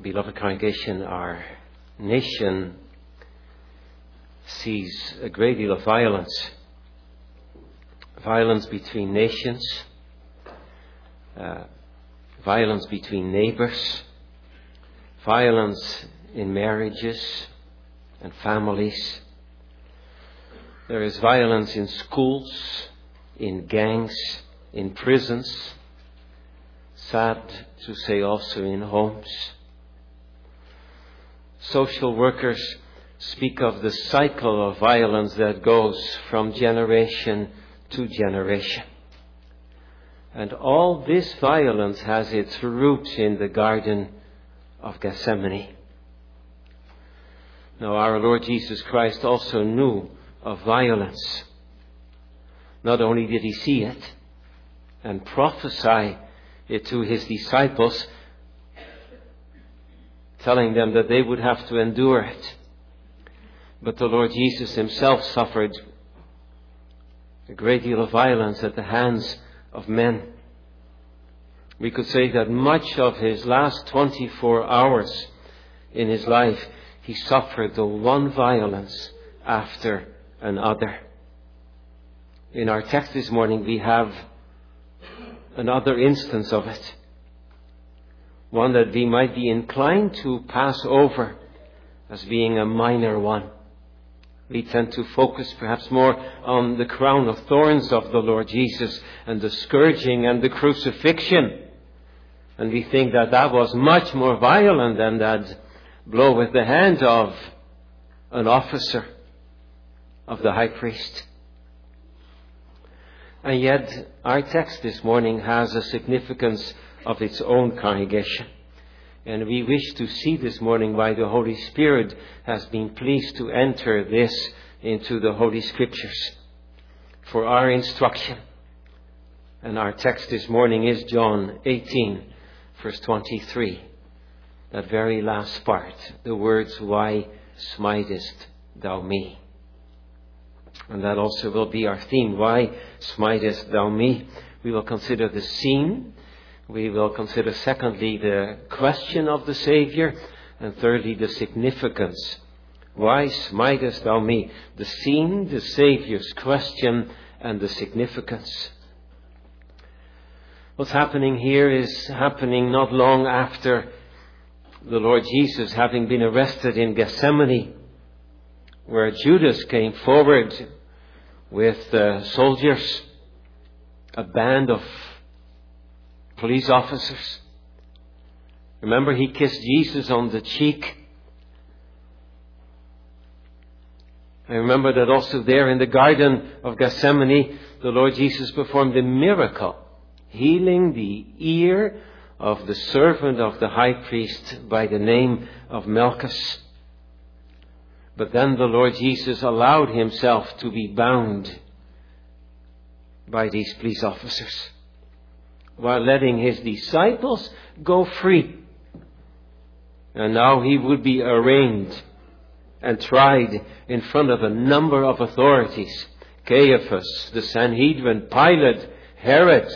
Beloved congregation, our nation sees a great deal of violence. Violence between nations, violence between neighbors, violence in marriages and families. There is violence in schools, in gangs, in prisons, sad to say also in homes. Social workers speak of the cycle of violence that goes from generation to generation. And all this violence has its roots in the Garden of Gethsemane. Now, our Lord Jesus Christ also knew of violence. Not only did he see it and prophesy it to his disciples, telling them that they would have to endure it, but the Lord Jesus himself suffered a great deal of violence at the hands of men. We could say that much of his last 24 hours in his life, he suffered the one violence after another. In our text this morning, we have another instance of it. One that we might be inclined to pass over as being a minor one. We tend to focus perhaps more on the crown of thorns of the Lord Jesus and the scourging and the crucifixion. And we think that that was much more violent than that blow with the hand of an officer of the high priest. And yet our text this morning has a significance of its own, congregation. And we wish to see this morning why the Holy Spirit has been pleased to enter this into the Holy Scriptures for our instruction. And our text this morning is John 18, verse 23. That very last part, the words, "Why smitest thou me?" And that also will be our theme. Why smitest thou me? We will consider the scene. We will consider secondly the question of the Savior. And thirdly the significance. Why smitest thou me? The scene, the Savior's question, and the significance. What's happening here is happening not long after the Lord Jesus having been arrested in Gethsemane, where Judas came forward with soldiers, a band of police officers. Remember, he kissed Jesus on the cheek. I remember that also there in the Garden of Gethsemane, the Lord Jesus performed a miracle, healing the ear of the servant of the high priest by the name of Malchus. But then the Lord Jesus allowed himself to be bound by these police officers, while letting his disciples go free. And now he would be arraigned and tried in front of a number of authorities. Caiaphas, the Sanhedrin, Pilate, Herod.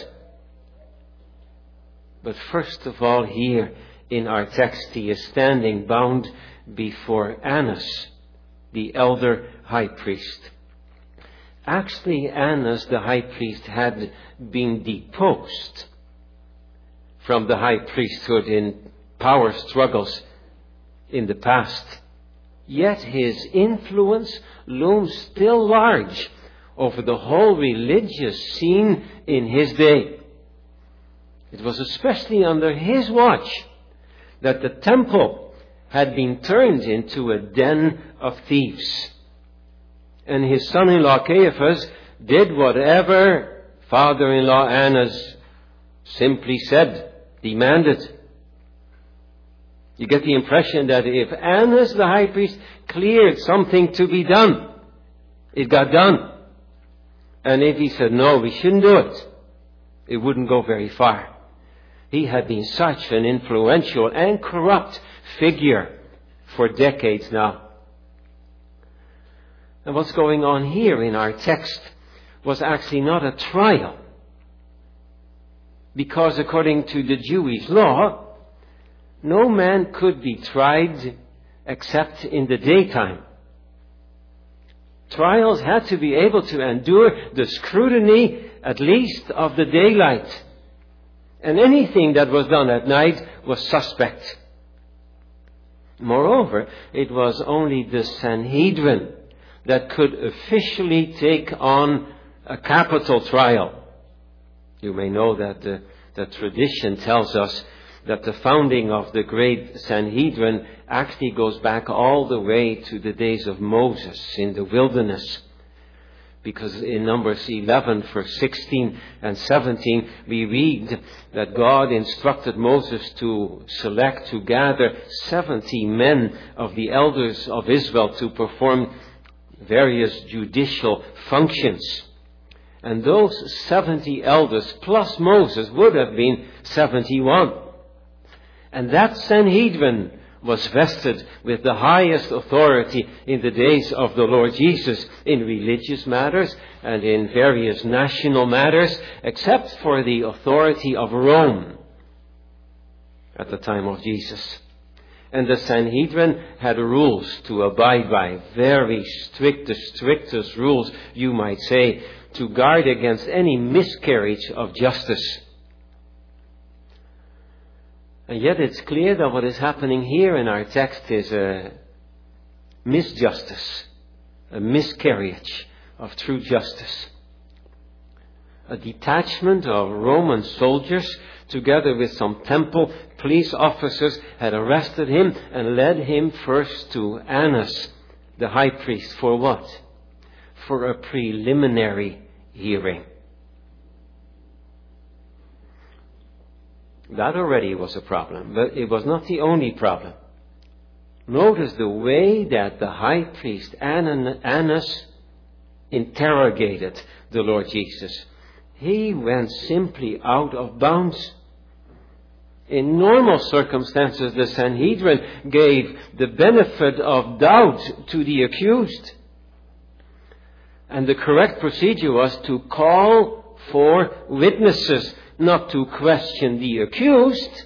But first of all, here in our text, he is standing bound before Annas, the elder high priest. Actually, Annas, the high priest, had been deposed from the high priesthood in power struggles in the past. Yet his influence looms still large over the whole religious scene in his day. It was especially under his watch that the temple had been turned into a den of thieves. And his son-in-law Caiaphas did whatever father-in-law Annas simply said, demanded. You get the impression that if Annas the high priest cleared something to be done, it got done. And if he said, no, we shouldn't do it, it wouldn't go very far. He had been such an influential and corrupt figure for decades now. And what's going on here in our text was actually not a trial. Because according to the Jewish law, no man could be tried except in the daytime. Trials had to be able to endure the scrutiny, at least, of the daylight. And anything that was done at night was suspect. Moreover, it was only the Sanhedrin that could officially take on a capital trial. You may know that the tradition tells us that the founding of the great Sanhedrin actually goes back all the way to the days of Moses in the wilderness. Because in Numbers 11, verse 16 and 17, we read that God instructed Moses to gather 70 men of the elders of Israel to perform various judicial functions. And those 70 elders plus Moses would have been 71. And that Sanhedrin was vested with the highest authority in the days of the Lord Jesus in religious matters and in various national matters, except for the authority of Rome at the time of Jesus. And the Sanhedrin had rules to abide by, very strict, the strictest rules, you might say, to guard against any miscarriage of justice. And yet it's clear that what is happening here in our text is a misjustice, a miscarriage of true justice. A detachment of Roman soldiers, together with some temple police officers, had arrested him and led him first to Annas, the high priest, for what? For a preliminary hearing. That already was a problem, but it was not the only problem. Notice the way that the high priest Annas interrogated the Lord Jesus. He went simply out of bounds. In normal circumstances, the Sanhedrin gave the benefit of doubt to the accused. And the correct procedure was to call for witnesses, not to question the accused.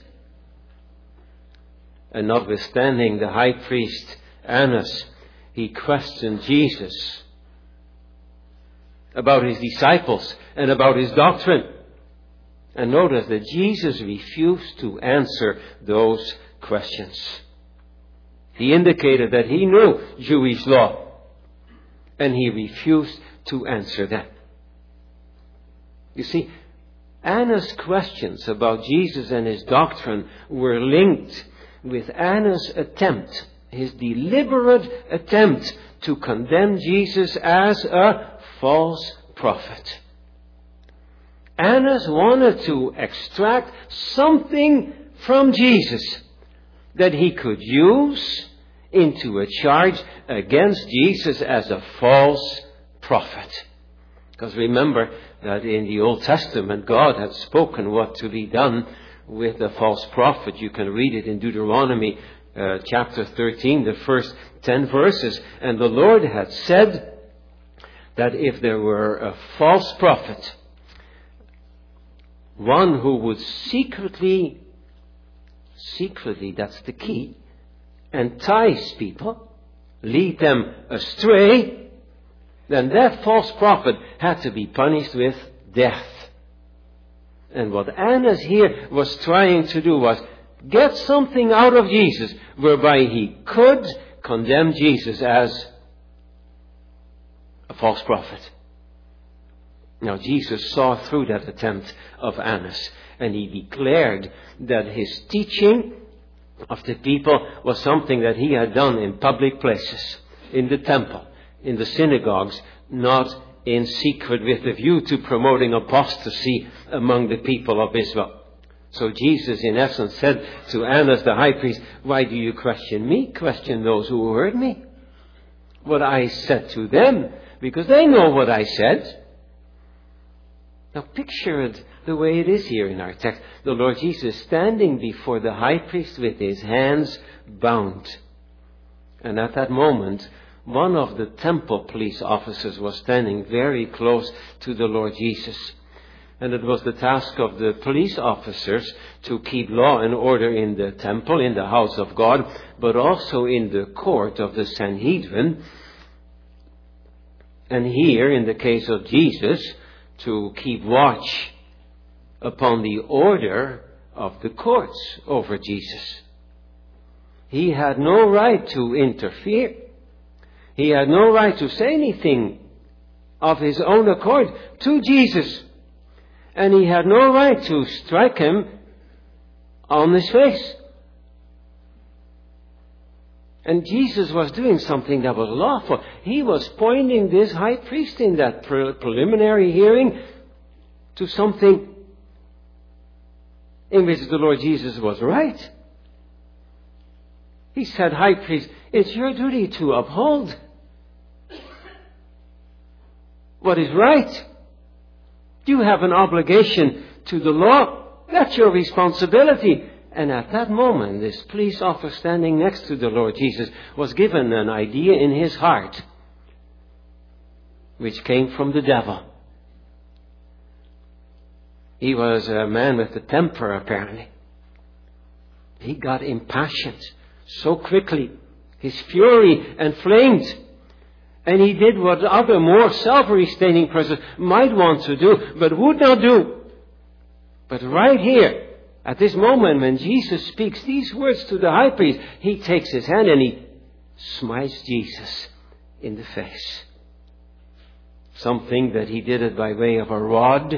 And notwithstanding the high priest Annas, he questioned Jesus about his disciples and about his doctrine. And notice that Jesus refused to answer those questions. He indicated that he knew Jewish law, and he refused to answer them. You see, Annas' questions about Jesus and his doctrine were linked with Annas' attempt, his deliberate attempt to condemn Jesus as a false prophet. Annas wanted to extract something from Jesus that he could use into a charge against Jesus as a false prophet. Because remember that in the Old Testament, God had spoken what to be done with a false prophet. You can read it in Deuteronomy chapter 13, the first 10 verses. And the Lord had said that if there were a false prophet, one who would secretly, that's the key, entice people, lead them astray, then that false prophet had to be punished with death. And what Annas here was trying to do was get something out of Jesus whereby he could condemn Jesus as a false prophet. Now Jesus saw through that attempt of Annas, and he declared that his teaching of the people was something that he had done in public places, in the temple, in the synagogues, not in secret with a view to promoting apostasy among the people of Israel. So Jesus in essence said to Annas the high priest, why do you question me? Question those who heard me. What I said to them, because they know what I said. Now picture it the way it is here in our text. The Lord Jesus standing before the high priest with his hands bound. And at that moment, one of the temple police officers was standing very close to the Lord Jesus. And it was the task of the police officers to keep law and order in the temple, in the house of God, but also in the court of the Sanhedrin. And here, in the case of Jesus, to keep watch upon the order of the courts over Jesus. He had no right to interfere. He had no right to say anything of his own accord to Jesus. And he had no right to strike him on his face. And Jesus was doing something that was lawful. He was pointing this high priest in that preliminary hearing to something in which the Lord Jesus was right. He said, high priest, it's your duty to uphold what is right. You have an obligation to the law. That's your responsibility. And at that moment, this police officer standing next to the Lord Jesus was given an idea in his heart, which came from the devil. He was a man with a temper, apparently. He got impassioned so quickly. His fury inflamed. And he did what other more self-restraining persons might want to do, but would not do. But right here, at this moment when Jesus speaks these words to the high priest, he takes his hand and he smites Jesus in the face. Something that he did it by way of a rod.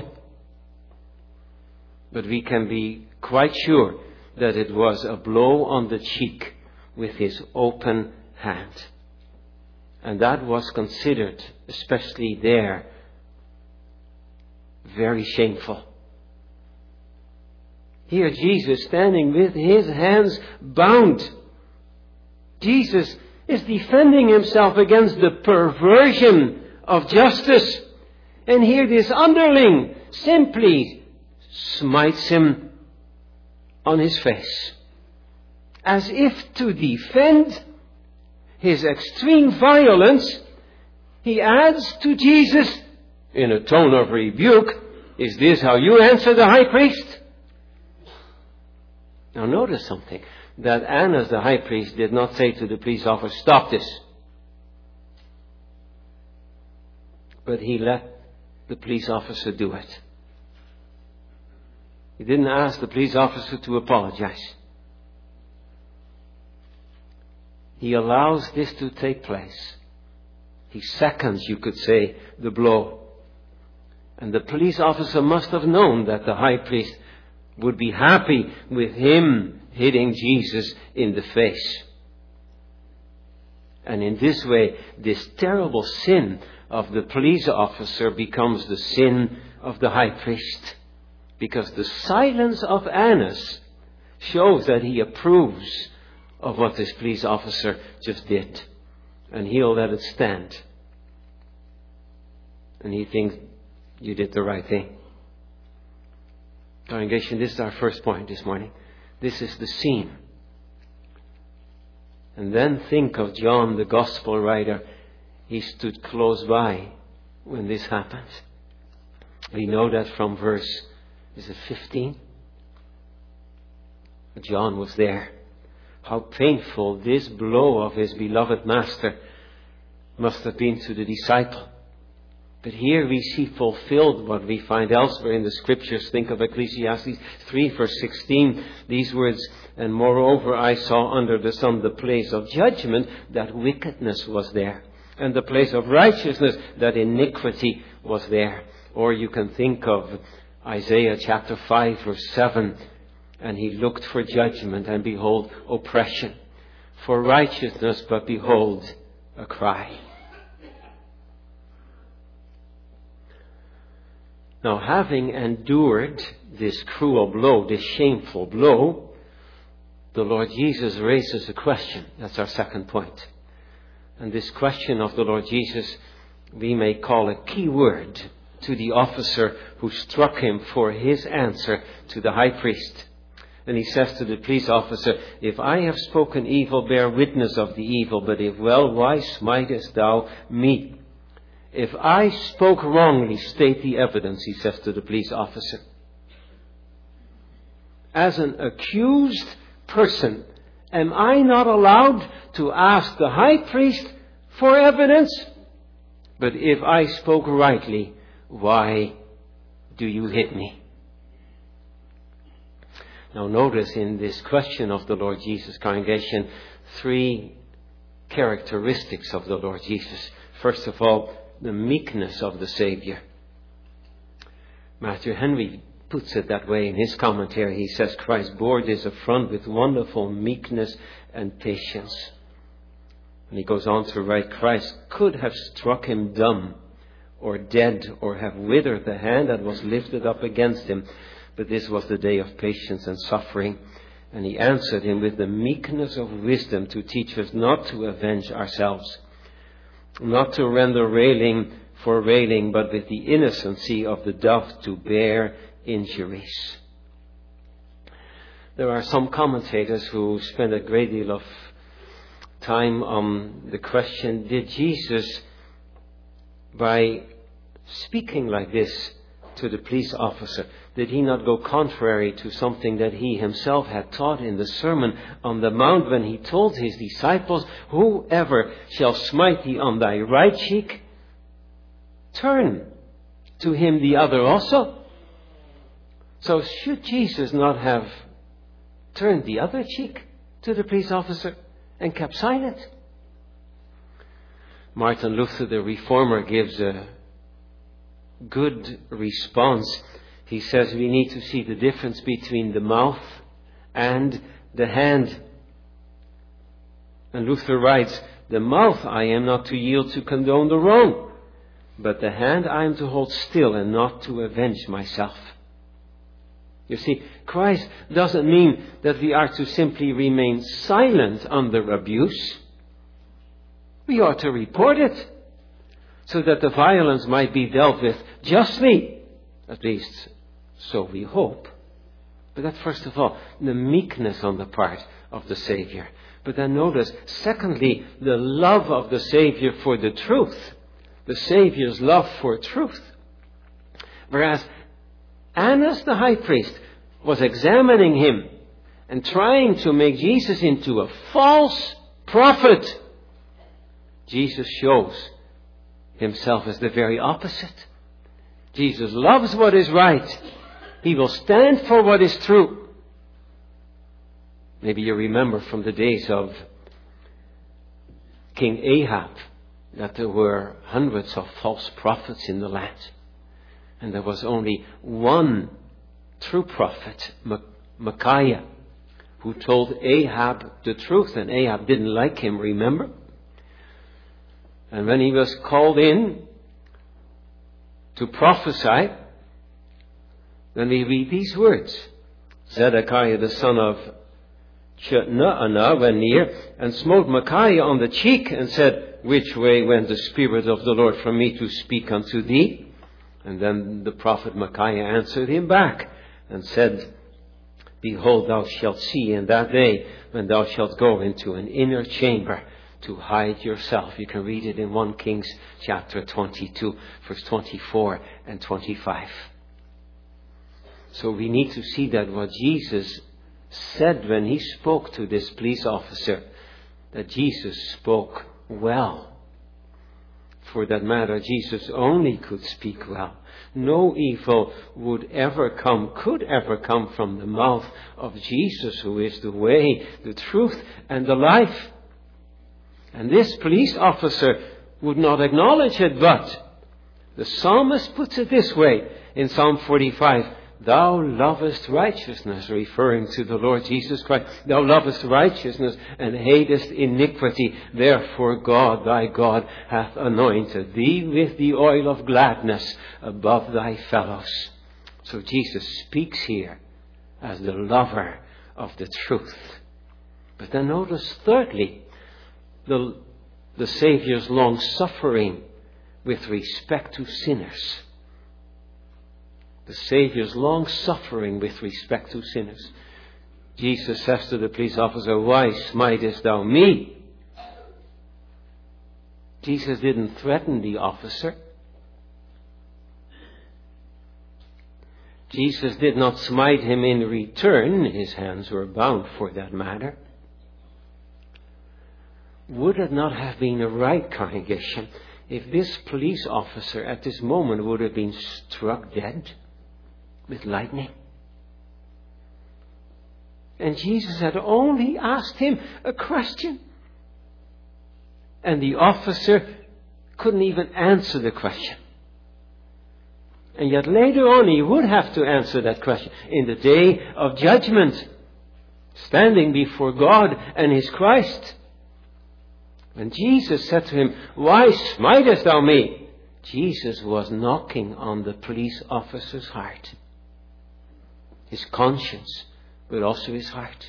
But we can be quite sure that it was a blow on the cheek with his open hand. And that was considered, especially there, very shameful. Here Jesus standing with his hands bound. Jesus is defending himself against the perversion of justice. And here this underling simply smites him on his face, as if to defend his extreme violence. He adds to Jesus, in a tone of rebuke, is this how you answer the high priest? Now notice something, that Annas the high priest did not say to the police officer, stop this. But he let the police officer do it. He didn't ask the police officer to apologize. He allows this to take place. He seconds, you could say, the blow. And the police officer must have known that the high priest would be happy with him hitting Jesus in the face. And in this way, this terrible sin of the police officer becomes the sin of the high priest. Because the silence of Annas shows that he approves of what this police officer just did. And he'll let it stand. And he thinks, you did the right thing. Congregation, this is our first point this morning. This is the scene. And then think of John, the gospel writer. He stood close by when this happened. We know that from verse, is it 15? John was there. How painful this blow of his beloved master must have been to the disciple. But here we see fulfilled what we find elsewhere in the scriptures. Think of Ecclesiastes 3 verse 16. These words, and moreover I saw under the sun the place of judgment, that wickedness was there. And the place of righteousness, that iniquity was there. Or you can think of Isaiah chapter 5 verse 7. And he looked for judgment, and behold, oppression. For righteousness, but behold, a cry. Now, having endured this cruel blow, this shameful blow, the Lord Jesus raises a question. That's our second point. And this question of the Lord Jesus, we may call a key word to the officer who struck him for his answer to the high priest. And he says to the police officer, if I have spoken evil, bear witness of the evil, but if well, why smitest thou me? If I spoke wrongly, state the evidence, he says to the police officer. As an accused person, am I not allowed to ask the high priest for evidence? But if I spoke rightly, why do you hit me? Now notice in this question of the Lord Jesus, congregation, 3 characteristics of the Lord Jesus. First of all, the meekness of the Savior. Matthew Henry puts it that way in his commentary. He says Christ bore this affront with wonderful meekness and patience. And he goes on to write, Christ could have struck him dumb or dead or have withered the hand that was lifted up against him. But this was the day of patience and suffering. And he answered him with the meekness of wisdom to teach us not to avenge ourselves, not to render railing for railing, but with the innocency of the dove to bear injuries. There are some commentators who spend a great deal of time on the question, did Jesus, by speaking like this to the police officer, did he not go contrary to something that he himself had taught in the Sermon on the Mount when he told his disciples, whoever shall smite thee on thy right cheek, turn to him the other also. So should Jesus not have turned the other cheek to the police officer and kept silent? Martin Luther, the Reformer, gives a good response. He says we need to see the difference between the mouth and the hand. And Luther writes, the mouth I am not to yield to condone the wrong, but the hand I am to hold still and not to avenge myself. You see, Christ doesn't mean that we are to simply remain silent under abuse. We ought to report it so that the violence might be dealt with justly. At least, so we hope. But that, first of all, the meekness on the part of the Savior. But then notice, secondly, the love of the Savior for the truth. The Savior's love for truth. Whereas Annas the high priest was examining him and trying to make Jesus into a false prophet, Jesus shows himself as the very opposite. Jesus loves what is right. He will stand for what is true. Maybe you remember from the days of King Ahab that there were hundreds of false prophets in the land. And there was only one true prophet, Micaiah, who told Ahab the truth. And Ahab didn't like him, remember? And when he was called in to prophesy, then we read these words. Zedekiah the son of Chenaanah went near and smote Micaiah on the cheek and said, which way went the Spirit of the Lord from me to speak unto thee? And then the prophet Micaiah answered him back and said, behold, thou shalt see in that day when thou shalt go into an inner chamber to hide yourself. You can read it in 1 Kings chapter 22, verse 24 and 25. So we need to see that what Jesus said when he spoke to this police officer, that Jesus spoke well. For that matter, Jesus only could speak well. No evil could ever come from the mouth of Jesus, who is the way, the truth, and the life. And this police officer would not acknowledge it, but the psalmist puts it this way in Psalm 45. Thou lovest righteousness, referring to the Lord Jesus Christ. Thou lovest righteousness and hatest iniquity. Therefore God, thy God, hath anointed thee with the oil of gladness above thy fellows. So Jesus speaks here as the lover of the truth. But then notice thirdly, the Saviour's long suffering with respect to sinners. The Saviour's long suffering with respect to sinners. Jesus says to the police officer, why smitest thou me? Jesus didn't threaten the officer. Jesus did not smite him in return. His hands were bound, for that matter. Would it not have been a right, congregation, if this police officer at this moment would have been struck dead with lightning? And Jesus had only asked him a question. And the officer couldn't even answer the question. And yet later on he would have to answer that question in the day of judgment, standing before God and His Christ. When Jesus said to him, "Why smitest thou me?" Jesus was knocking on the police officer's heart. His conscience, but also his heart.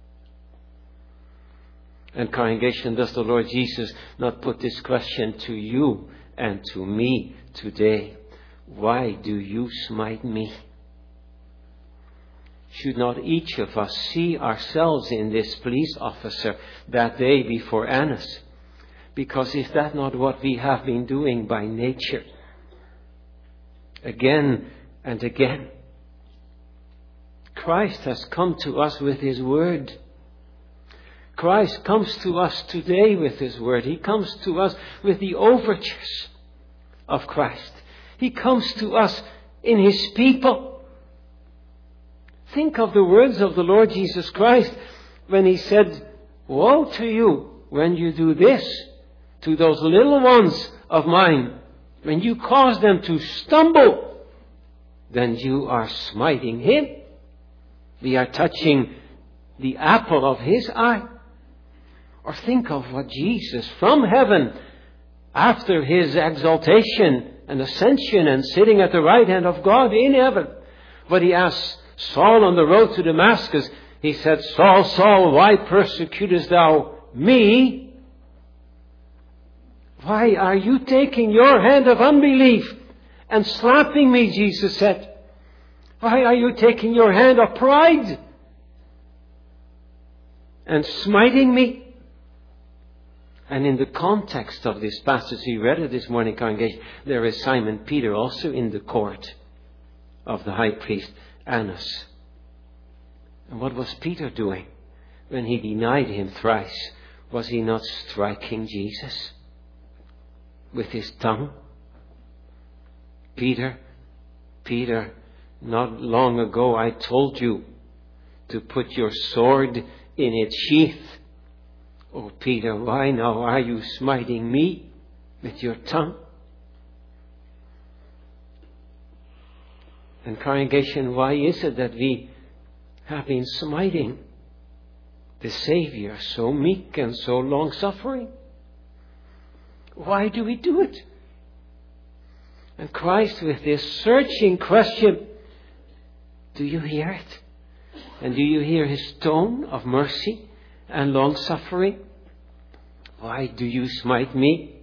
And congregation, does the Lord Jesus not put this question to you and to me today? Why do you smite me? Should not each of us see ourselves in this police officer that day before Annas? Because is that not what we have been doing by nature? Again and again. Christ has come to us with His Word. Christ comes to us today with His Word. He comes to us with the overtures of Christ. He comes to us in His people. Think of the words of the Lord Jesus Christ when He said, "Woe to you when you do this to those little ones of mine. When you cause them to stumble, then you are smiting Him." We are touching the apple of His eye. Or think of what Jesus from heaven, after His exaltation and ascension and sitting at the right hand of God in heaven, what He asked Saul on the road to Damascus, He said, "Saul, Saul, why persecutest thou me? Why are you taking your hand of unbelief and slapping me?" Jesus said. "Why are you taking your hand of pride and smiting me?" And in the context of this passage we read it this morning, congregation, there is Simon Peter also in the court of the high priest Annas. And what was Peter doing when he denied Him thrice? Was he not striking Jesus with his tongue? Peter, not long ago I told you to put your sword in its sheath. Oh, Peter, why now are you smiting me with your tongue? And congregation, why is it that we have been smiting the Savior, so meek and so long-suffering? Why do we do it? And Christ with this searching question, do you hear it? And do you hear His tone of mercy and long-suffering? Why do you smite me?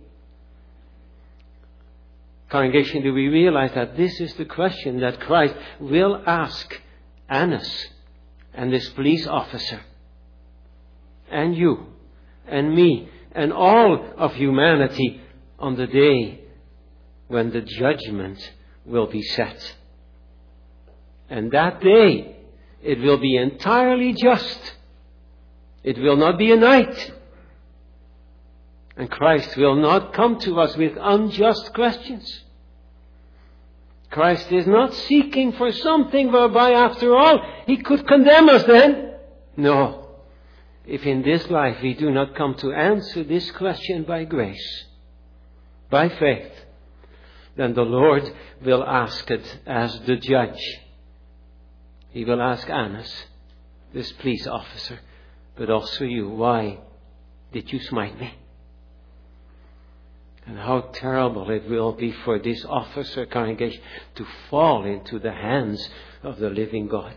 Congregation, do we realize that this is the question that Christ will ask Annas and this police officer, and you, and me, and all of humanity on the day when the judgment will be set. And that day, it will be entirely just. It will not be a night. And Christ will not come to us with unjust questions. Christ is not seeking for something whereby, after all, He could condemn us then. No. If in this life we do not come to answer this question by grace, by faith, then the Lord will ask it as the judge. He will ask Annas, this police officer, but also you, why did you smite me? And how terrible it will be for this officer, congregation, to fall into the hands of the living God.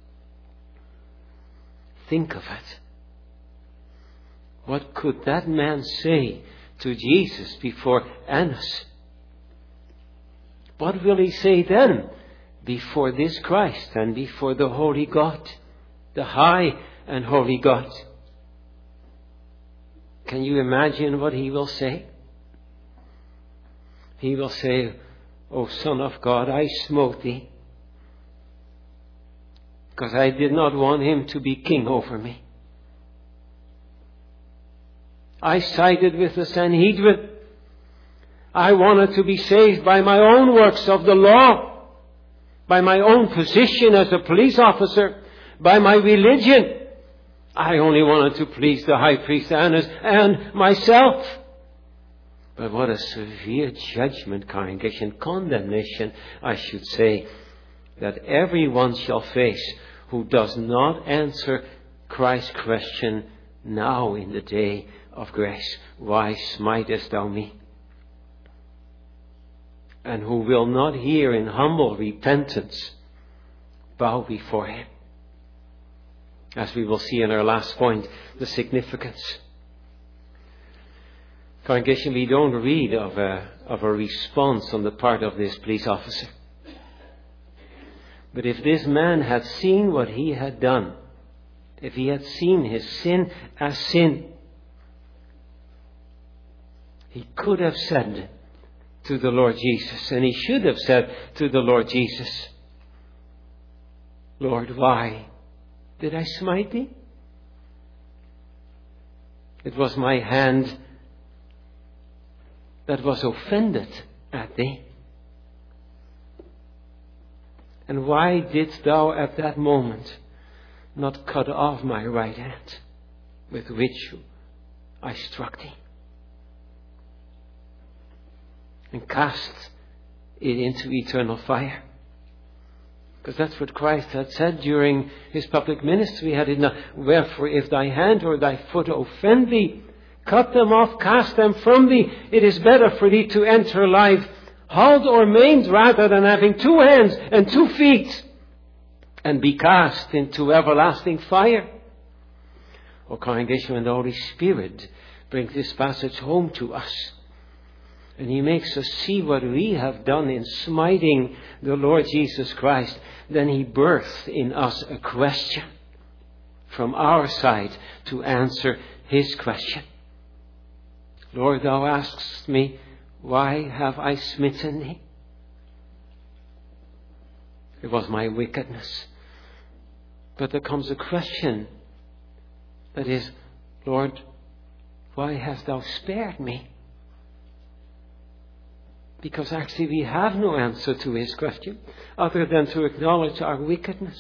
Think of it. What could that man say to Jesus before Annas? What will he say then before this Christ and before the Holy God, the high and holy God? Can you imagine what he will say? He will say, "O Son of God, I smote thee, because I did not want him to be king over me. I sided with the Sanhedrin. I wanted to be saved by my own works of the law, by my own position as a police officer, by my religion. I only wanted to please the high priest Annas and myself. But what a severe judgment, congregation, condemnation, I should say, that everyone shall face who does not answer Christ's question now in the day of grace. Why smitest thou me? And who will not hear in humble repentance bow before him. As we will see in our last point, the significance. Congregation, we don't read of a response on the part of this police officer. But if this man had seen what he had done, if he had seen his sin as sin, he could have said to the Lord Jesus, and he should have said to the Lord Jesus, Lord, why did I smite thee? It was my hand that was offended at thee. And why didst thou at that moment not cut off my right hand with which I struck thee? And cast it into eternal fire. Because that's what Christ had said during his public ministry. Had it not, wherefore if thy hand or thy foot offend thee, cut them off, cast them from thee. It is better for thee to enter life halt or maimed rather than having 2 hands and 2 feet and be cast into everlasting fire. O congregation, when the Holy Spirit brings this passage home to us, and he makes us see what we have done in smiting the Lord Jesus Christ, then he births in us a question from our side to answer his question. Lord, thou askest me, why have I smitten thee? It was my wickedness. But there comes a question that is, Lord, why hast thou spared me? Because actually we have no answer to his question other than to acknowledge our wickedness.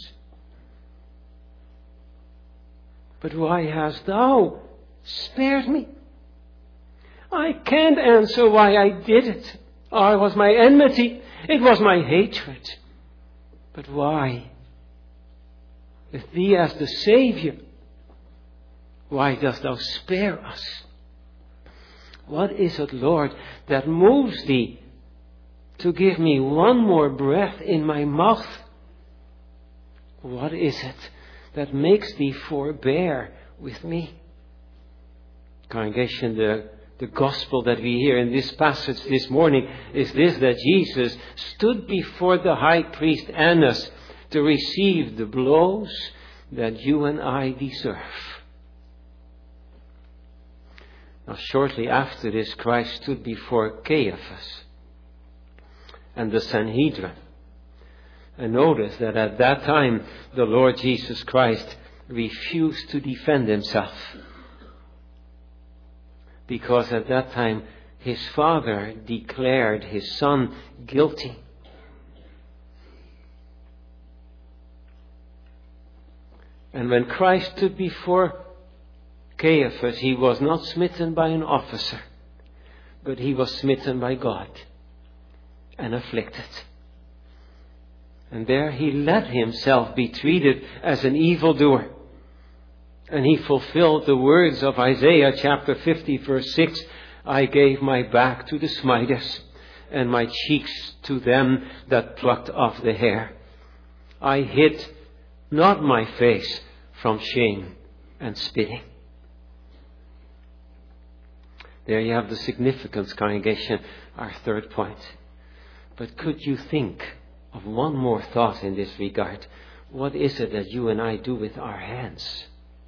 But why hast thou spared me? I can't answer why I did it. Or it was my enmity. It was my hatred. But why? With thee as the Saviour, why dost thou spare us? What is it, Lord, that moves thee to give me one more breath in my mouth? What is it that makes thee forbear with me? Congregation, the gospel that we hear in this passage this morning is this, that Jesus stood before the high priest Annas to receive the blows that you and I deserve. Now, shortly after this, Christ stood before Caiaphas and the Sanhedrin. And notice that at that time, the Lord Jesus Christ refused to defend himself. Because at that time, his father declared his son guilty. And when Christ stood before Caiaphas, he was not smitten by an officer, but he was smitten by God and afflicted. And there he let himself be treated as an evildoer. And he fulfilled the words of Isaiah chapter 50 verse 6, I gave my back to the smiters, and my cheeks to them that plucked off the hair. I hid not my face from shame and spitting. There you have the significance, congregation, our third point. But could you think of one more thought in this regard? What is it that you and I do with our hands?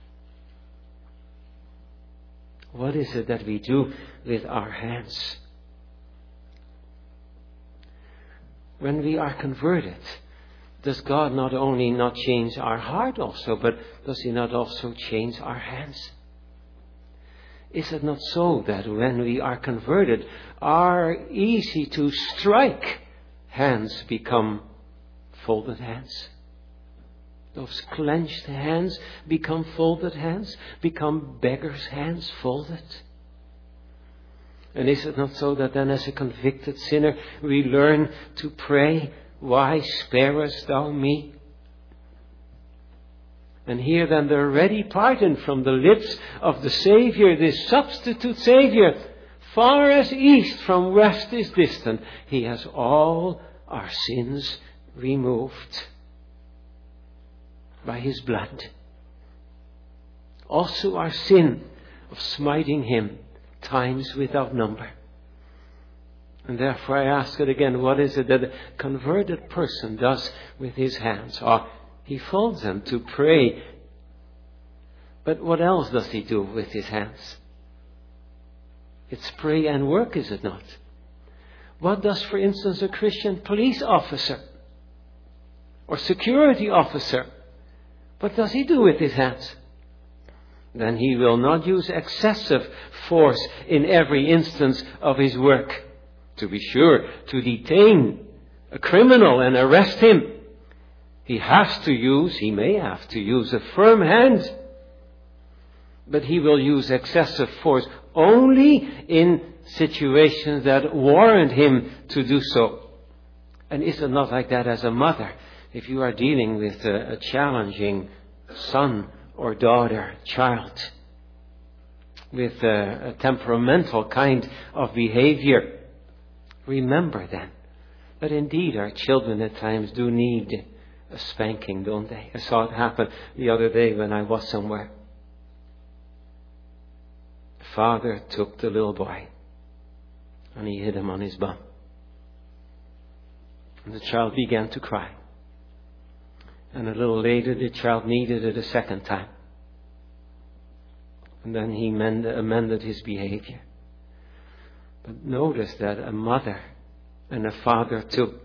What is it that we do with our hands? When we are converted, does God not only not change our heart also, but does He not also change our hands? Is it not so that when we are converted, our easy to strike hands become folded hands? Those clenched hands become folded hands, become beggars' hands folded. And is it not so that then as a convicted sinner we learn to pray, "Why sparest thou me?" And here then the ready pardon from the lips of the Saviour, this substitute Saviour, far as east from west is distant. He has all our sins removed by His blood. Also our sin of smiting Him times without number. And therefore I ask it again, what is it that a converted person does with his hands? He folds them to pray. But what else does he do with his hands? It's pray and work, is it not? What does, for instance, a Christian police officer or security officer, what does he do with his hands? Then he will not use excessive force in every instance of his work. To be sure, to detain a criminal and arrest him, he may have to use a firm hand. But he will use excessive force only in situations that warrant him to do so. And is it not like that as a mother? If you are dealing with a challenging son or daughter, child, with a temperamental kind of behavior, remember then that indeed our children at times do need a spanking, don't they? I saw it happen the other day when I was somewhere. The father took the little boy and he hit him on his bum. And the child began to cry. And a little later the child needed it a second time. And then he amended his behavior. But notice that a mother and a father too,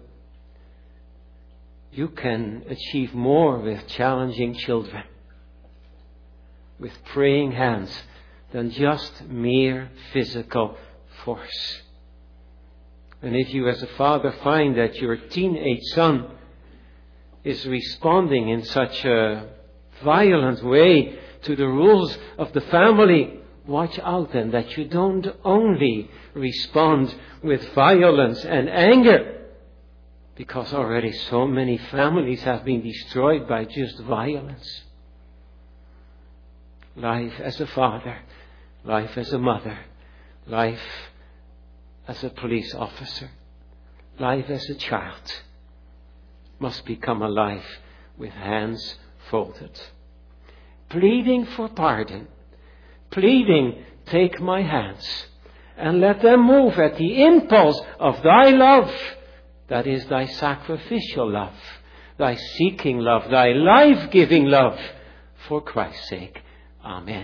you can achieve more with challenging children, with praying hands, than just mere physical force. And if you as a father find that your teenage son is responding in such a violent way to the rules of the family, watch out then that you don't only respond with violence and anger, because already so many families have been destroyed by just violence. Life as a father, life as a mother, life as a police officer, life as a child must become a life with hands folded. Pleading for pardon, pleading, take my hands and let them move at the impulse of thy love. That is thy sacrificial love, thy seeking love, thy life-giving love, for Christ's sake. Amen.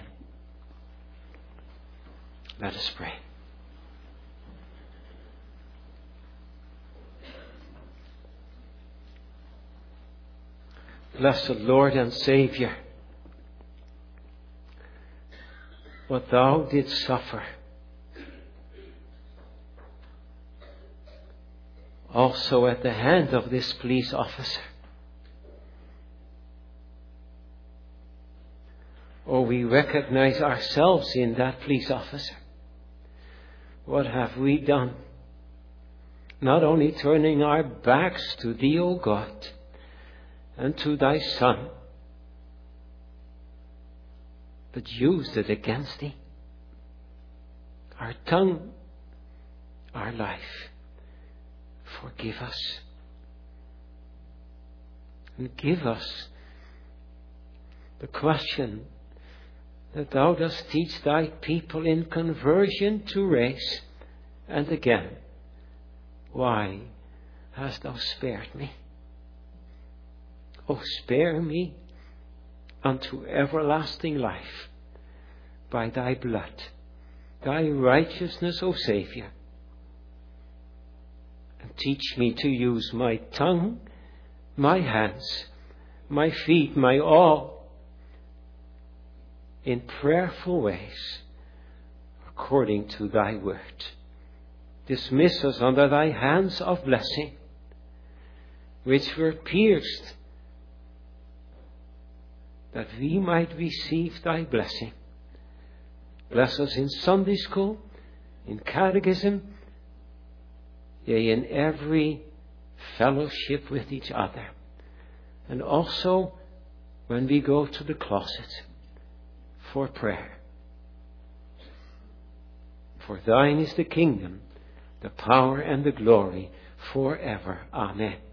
Let us pray. Blessed Lord and Saviour, what thou didst suffer, also at the hand of this police officer. Oh, we recognize ourselves in that police officer. What have we done? Not only turning our backs to Thee, O God, and to Thy Son, but used it against Thee. Our tongue, our life. Forgive us. And give us the question that Thou dost teach Thy people in conversion to raise. And again, why hast Thou spared me? Oh, spare me unto everlasting life by Thy blood, Thy righteousness, O Saviour. And teach me to use my tongue, my hands, my feet, my all, in prayerful ways, according to thy word. Dismiss us under thy hands of blessing, which were pierced, that we might receive thy blessing. Bless us in Sunday school, in catechism, yea, in every fellowship with each other, and also when we go to the closet for prayer. For thine is the kingdom, the power and the glory forever. Amen.